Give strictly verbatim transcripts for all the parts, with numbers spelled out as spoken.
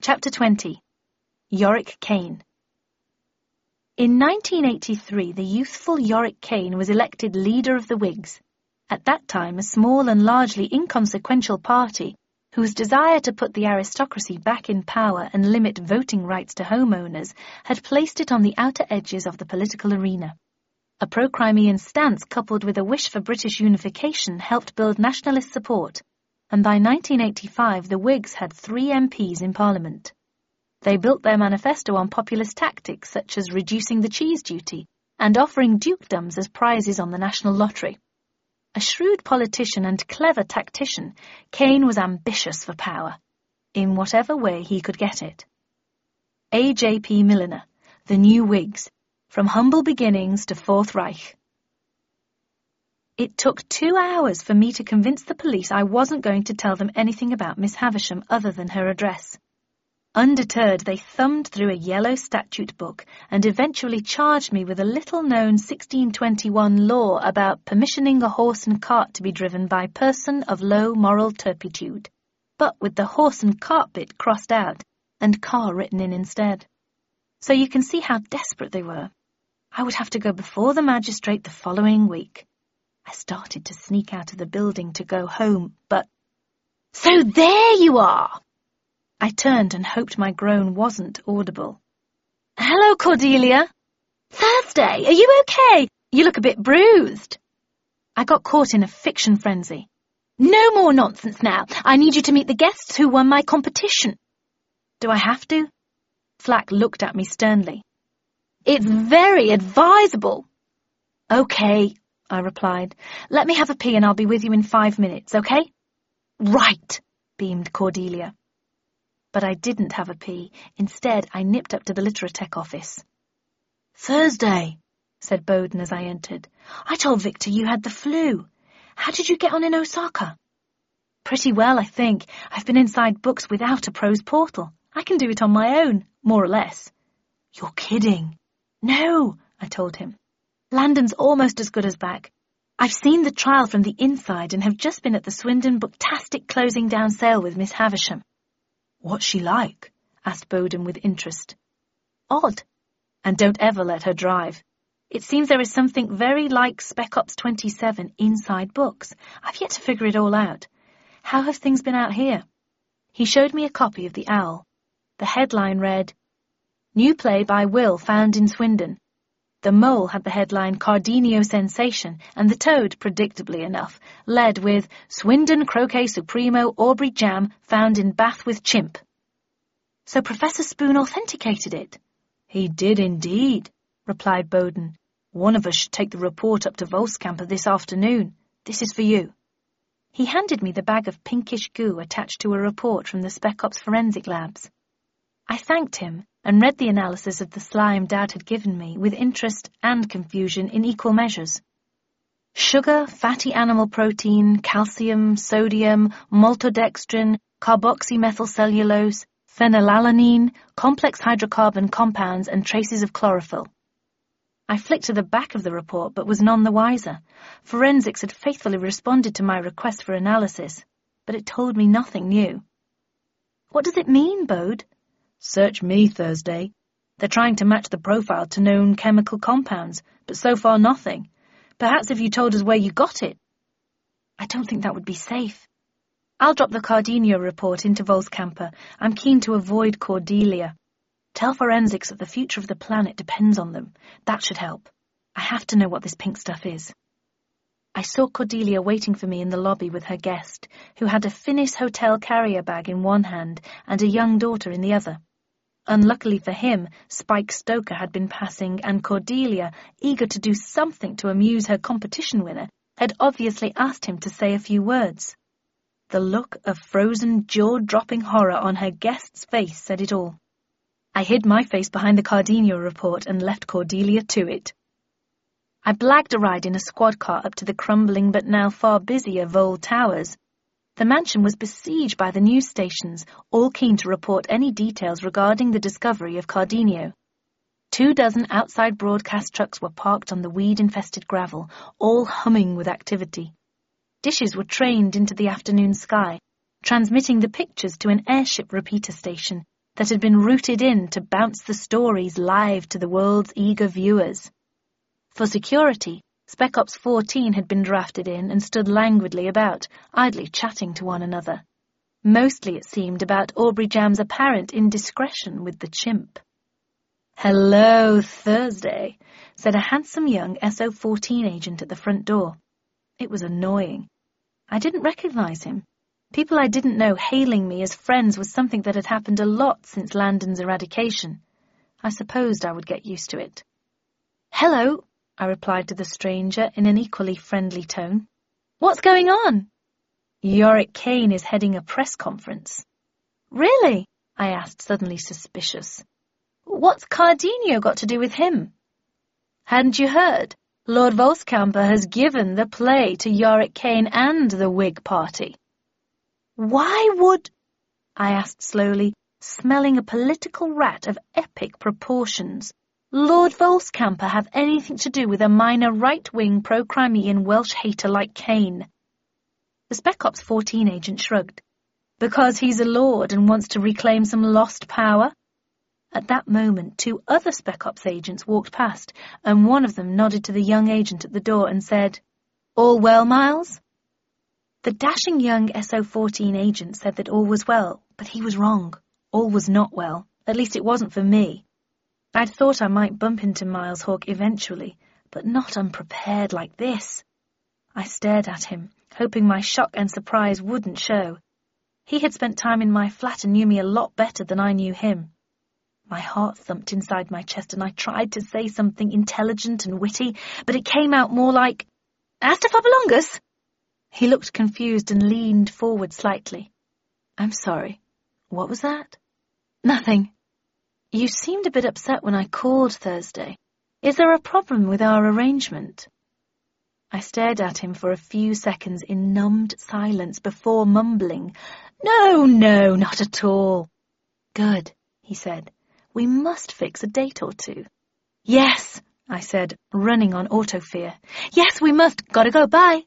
Chapter twenty. Yorick Kane. In nineteen eighty-three, the youthful Yorick Kane was elected leader of the Whigs, at that time a small and largely inconsequential party whose desire to put the aristocracy back in power and limit voting rights to homeowners had placed it on the outer edges of the political arena. A pro-Crimean stance coupled with a wish for British unification helped build nationalist support, and by nineteen eighty-five the Whigs had three M Ps in Parliament. They built their manifesto on populist tactics such as reducing the cheese duty and offering dukedoms as prizes on the national lottery. A shrewd politician and clever tactician, Kane was ambitious for power, in whatever way he could get it. A J P Milliner, The New Whigs, From Humble Beginnings to Fourth Reich. It took two hours for me to convince the police I wasn't going to tell them anything about Miss Havisham other than her address. Undeterred, they thumbed through a yellow statute book and eventually charged me with a little-known sixteen twenty-one law about permissioning a horse and cart to be driven by person of low moral turpitude, but with the horse and cart bit crossed out and car written in instead. So you can see how desperate they were. I would have to go before the magistrate the following week. I started to sneak out of the building to go home, but... So there you are! I turned and hoped my groan wasn't audible. Hello, Cordelia. Thursday, are you okay? You look a bit bruised. I got caught in a fiction frenzy. No more nonsense now. I need you to meet the guests who won my competition. Do I have to? Flack looked at me sternly. It's very advisable. Okay, I replied. Let me have a pee and I'll be with you in five minutes, okay? Right, beamed Cordelia. But I didn't have a pee. Instead, I nipped up to the Literatech office. Thursday, said Bowden as I entered. I told Victor you had the flu. How did you get on in Osaka? Pretty well, I think. I've been inside books without a prose portal. I can do it on my own, more or less. You're kidding. No, I told him. Landon's almost as good as back. I've seen the trial from the inside and have just been at the Swindon Booktastic closing down sale with Miss Havisham. What's she like? Asked Bowden with interest. Odd. And don't ever let her drive. It seems there is something very like Spec Ops twenty-seven inside books. I've yet to figure it all out. How have things been out here? He showed me a copy of The Owl. The headline read, New play by Will found in Swindon. The Mole had the headline Cardenio Sensation, and the Toad, predictably enough, led with Swindon Croquet Supremo Aubrey Jam found in bath with chimp. So Professor Spoon authenticated it? He did indeed, replied Bowden. One of us should take the report up to Volkskamper this afternoon. This is for you. He handed me the bag of pinkish goo attached to a report from the Spec Ops Forensic Labs. I thanked him and read the analysis of the slime Dad had given me with interest and confusion in equal measures. Sugar, fatty animal protein, calcium, sodium, maltodextrin, carboxymethylcellulose, phenylalanine, complex hydrocarbon compounds and traces of chlorophyll. I flicked to the back of the report but was none the wiser. Forensics had faithfully responded to my request for analysis, but it told me nothing new. What does it mean, Bode? Search me, Thursday. They're trying to match the profile to known chemical compounds, but so far nothing. Perhaps if you told us where you got it. I don't think that would be safe. I'll drop the Cardenio report into Volkskamper. I'm keen to avoid Cordelia. Tell forensics that the future of the planet depends on them. That should help. I have to know what this pink stuff is. I saw Cordelia waiting for me in the lobby with her guest, who had a Finnish hotel carrier bag in one hand and a young daughter in the other. Unluckily for him, Spike Stoker had been passing, and Cordelia, eager to do something to amuse her competition winner, had obviously asked him to say a few words. The look of frozen, jaw-dropping horror on her guest's face said it all. I hid my face behind the Cardenio report and left Cordelia to it. I blagged a ride in a squad car up to the crumbling but now far busier Vole Towers. The mansion was besieged by the news stations, all keen to report any details regarding the discovery of Cardenio. Two dozen outside broadcast trucks were parked on the weed-infested gravel, all humming with activity. Dishes were trained into the afternoon sky, transmitting the pictures to an airship repeater station, that had been routed in to bounce the stories live to the world's eager viewers. For security, Spec Ops fourteen had been drafted in and stood languidly about, idly chatting to one another. Mostly, it seemed, about Aubrey Jam's apparent indiscretion with the chimp. "Hello, Thursday," said a handsome young S O fourteen agent at the front door. It was annoying. I didn't recognize him. People I didn't know hailing me as friends was something that had happened a lot since Landon's eradication. I supposed I would get used to it. "Hello," I replied to the stranger in an equally friendly tone. "What's going on?" "Yorick Kane is heading a press conference." "Really?" I asked, suddenly suspicious. "What's Cardenio got to do with him?" "Hadn't you heard? Lord Volskamper has given the play to Yorick Kane and the Whig Party." "Why would—" I asked slowly, smelling a political rat of epic proportions. "Lord Volskamper have anything to do with a minor right-wing pro-Crimean Welsh hater like Kane?" The Spec Ops fourteen agent shrugged. "Because he's a lord and wants to reclaim some lost power?" At that moment, two other Spec Ops agents walked past, and one of them nodded to the young agent at the door and said, "All well, Miles?" The dashing young S O fourteen agent said that all was well, but he was wrong. All was not well. At least it wasn't for me. I'd thought I might bump into Miles Hawke eventually, but not unprepared like this. I stared at him, hoping my shock and surprise wouldn't show. He had spent time in my flat and knew me a lot better than I knew him. My heart thumped inside my chest and I tried to say something intelligent and witty, but it came out more like, "Astafabulongus?" He looked confused and leaned forward slightly. "I'm sorry. What was that?" "Nothing. You seemed a bit upset when I called Thursday. Is there a problem with our arrangement?" I stared at him for a few seconds in numbed silence before mumbling, "No, no, not at all." "Good," he said. "We must fix a date or two." "Yes," I said, running on autofear. "Yes, we must. Gotta go. Bye."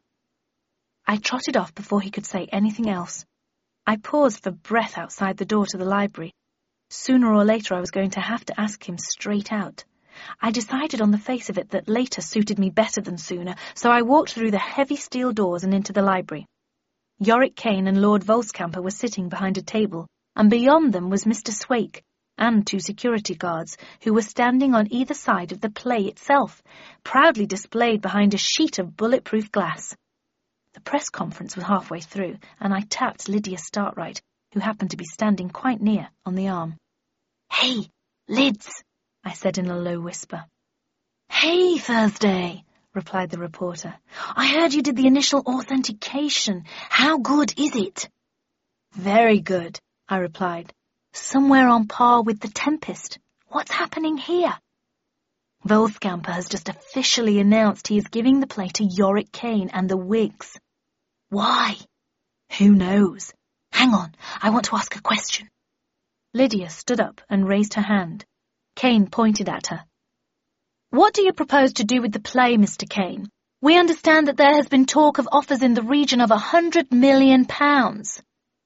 I trotted off before he could say anything else. I paused for breath outside the door to the library. Sooner or later I was going to have to ask him straight out. I decided on the face of it that later suited me better than sooner, so I walked through the heavy steel doors and into the library. Yorick Kane and Lord Volskamper were sitting behind a table, and beyond them was Mister Swake, and two security guards, who were standing on either side of the play itself, proudly displayed behind a sheet of bulletproof glass. The press conference was halfway through, and I tapped Lydia Startright, who happened to be standing quite near, on the arm. "Hey, Lids," I said in a low whisper. "Hey, Thursday," replied the reporter. "I heard you did the initial authentication. How good is it?" "Very good," I replied. "Somewhere on par with The Tempest. What's happening here?" "Volskamper has just officially announced he is giving the play to Yorick Kane and the Whigs." "Why?" "Who knows? Hang on, I want to ask a question." Lydia stood up and raised her hand. Kane pointed at her. "What do you propose to do with the play, Mister Kane? We understand that there has been talk of offers in the region of a hundred million pounds."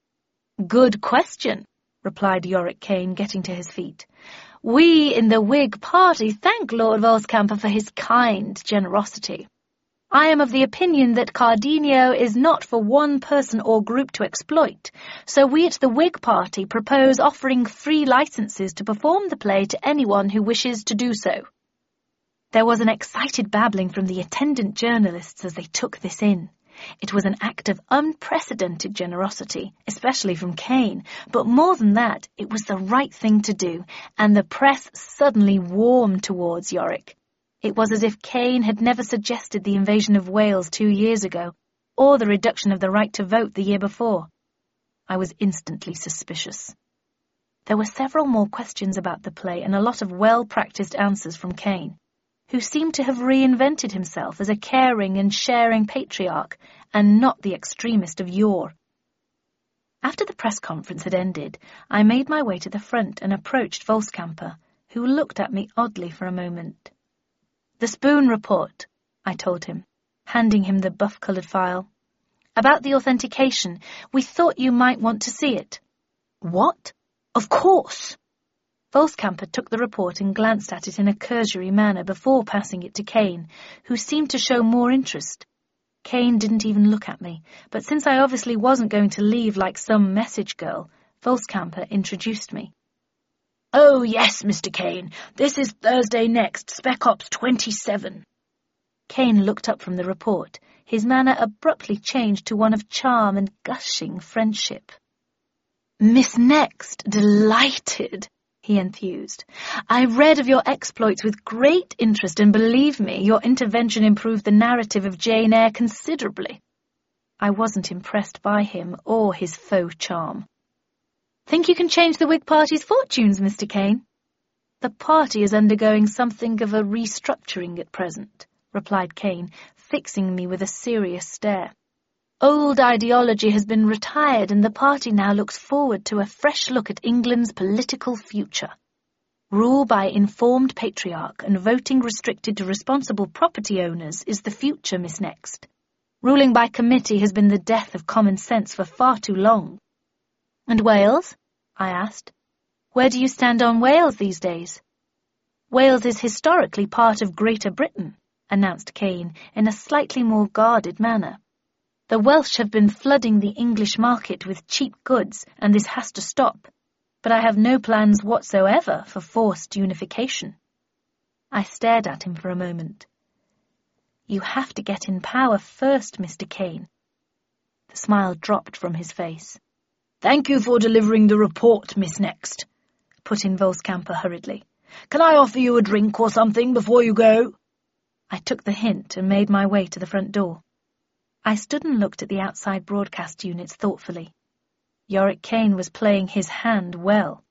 "Good question," replied Yorick Kane, getting to his feet. "We in the Whig Party thank Lord Volskamper for his kind generosity. I am of the opinion that Cardenio is not for one person or group to exploit, so we at the Whig Party propose offering free licenses to perform the play to anyone who wishes to do so." There was an excited babbling from the attendant journalists as they took this in. It was an act of unprecedented generosity, especially from Kane, but more than that, it was the right thing to do, and the press suddenly warmed towards Yorick. It was as if Kane had never suggested the invasion of Wales two years ago, or the reduction of the right to vote the year before. I was instantly suspicious. There were several more questions about the play and a lot of well-practiced answers from Kane, who seemed to have reinvented himself as a caring and sharing patriarch, and not the extremist of yore. After the press conference had ended, I made my way to the front and approached Volskamper, who looked at me oddly for a moment. "The Spoon report," I told him, handing him the buff-coloured file. "About the authentication. We thought you might want to see it." "What? Of course. Volskamper took the report and glanced at it in a cursory manner before passing it to Kane, who seemed to show more interest. Kane didn't even look at me, but since I obviously wasn't going to leave like some message girl, Volskamper introduced me. Oh, yes, Mister Kane. This is Thursday next, Spec Ops twenty-seven. Kane looked up from the report. His manner abruptly changed to one of charm and gushing friendship. Miss Next, delighted, he enthused. I read of your exploits with great interest, and believe me, your intervention improved the narrative of Jane Eyre considerably. I wasn't impressed by him or his faux charm. Think you can change the Whig Party's fortunes, Mister Kane? The party is undergoing something of a restructuring at present, replied Kane, fixing me with a serious stare. Old ideology has been retired, and the party now looks forward to a fresh look at England's political future. Rule by informed patriarch and voting restricted to responsible property owners is the future, Miss Next. Ruling by committee has been the death of common sense for far too long. And Wales? I asked. Where do you stand on Wales these days? Wales is historically part of Greater Britain, announced Kane in a slightly more guarded manner. The Welsh have been flooding the English market with cheap goods, and this has to stop. But I have no plans whatsoever for forced unification. I stared at him for a moment. You have to get in power first, Mister Kane. The smile dropped from his face. Thank you for delivering the report, Miss Next, put in Volskamper hurriedly. Can I offer you a drink or something before you go? I took the hint and made my way to the front door. I stood and looked at the outside broadcast units thoughtfully. Yorick Kane was playing his hand well.